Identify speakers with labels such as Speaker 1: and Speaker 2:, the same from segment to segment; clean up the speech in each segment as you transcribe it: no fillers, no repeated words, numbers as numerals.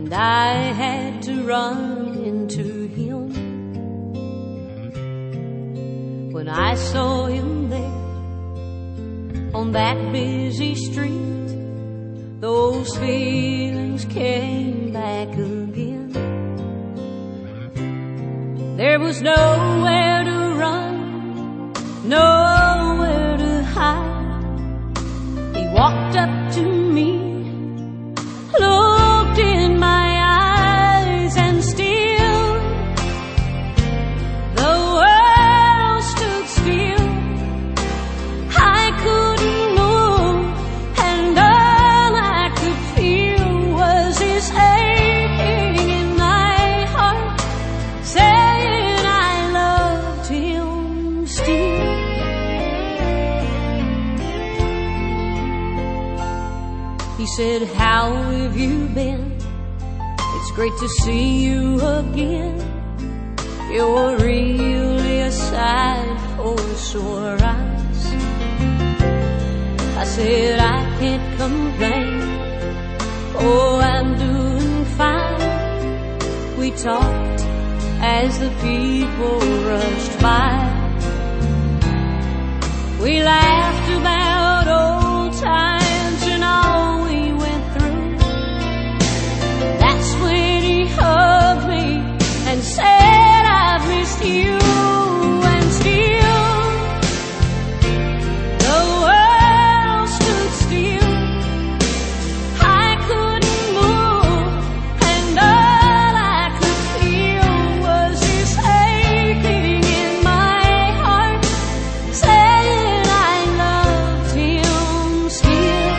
Speaker 1: and I had to run into him. When I saw him there on that busy street, those feelings came back again. There was nowhere to run, nowhere to hide. He walked up to me, looked in my eyes, and still the world stood still. I couldn't move, and all I could feel was this aching in my heart, saying I loved him still. He said, "How have you been? It's great to see you again. You're really a sight for sore eyes." I said, "I can't complain. Oh, I'm doing fine." We talked as the people rushed by. We laughed about old times and all we went through. That's when he hugged me and said, "I've missed you." And still the world stood still. I couldn't move, and all I could feel was this aching in my heart, saying I loved him still.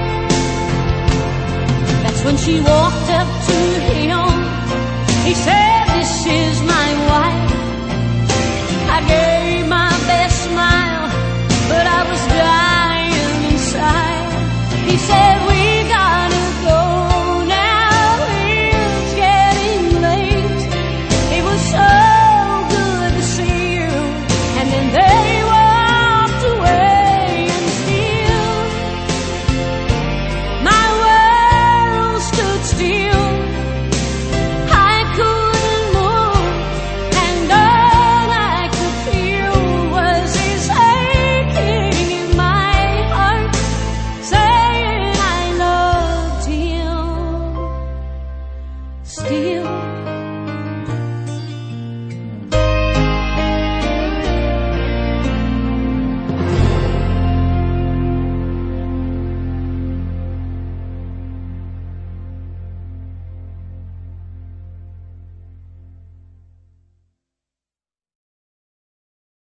Speaker 1: That's when she walked up to him. He said,